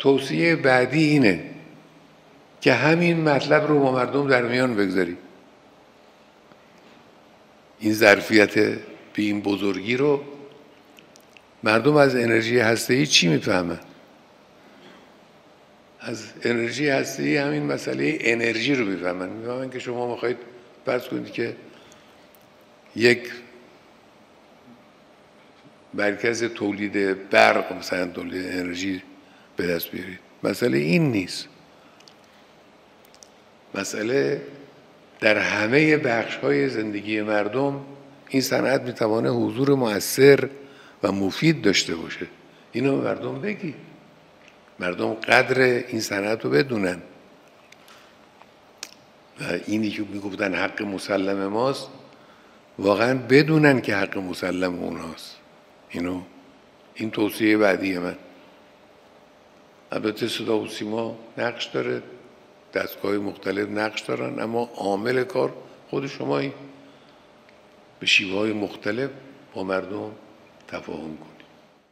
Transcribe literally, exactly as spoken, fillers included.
توصیه بعدی اینه که همین مطلب رو با مردم در میان بگذاری. این ظرفیت به این بزرگی رو مردم از انرژی هسته‌ای چی میفهمن؟ از انرژی هسته‌ای همین مسئله انرژی رو میفهمن. میفهمن که شما میخواید فرض کنید که یک مرکز تولید برق، مثلا تولید انرژی به دست بیارید. مسئله این نیست. مسئله در همه بخش‌های زندگی مردم این صنعت میتوانه حضور مؤثر و مفید داشته باشه. اینو به مردم بگی. مردم قدر این صنعت رو بدونن. و اینی که میگفتن حق مسلم ماست، واقعا بدونن که حق مسلم اوناست. اینو این توصیه بعدی من. البته صدا و سیما نقش داره، دستگاه مختلف نقش دارن، اما عامل کار خود شمایی. به شیوه‌های مختلف با مردم تفاهم کن.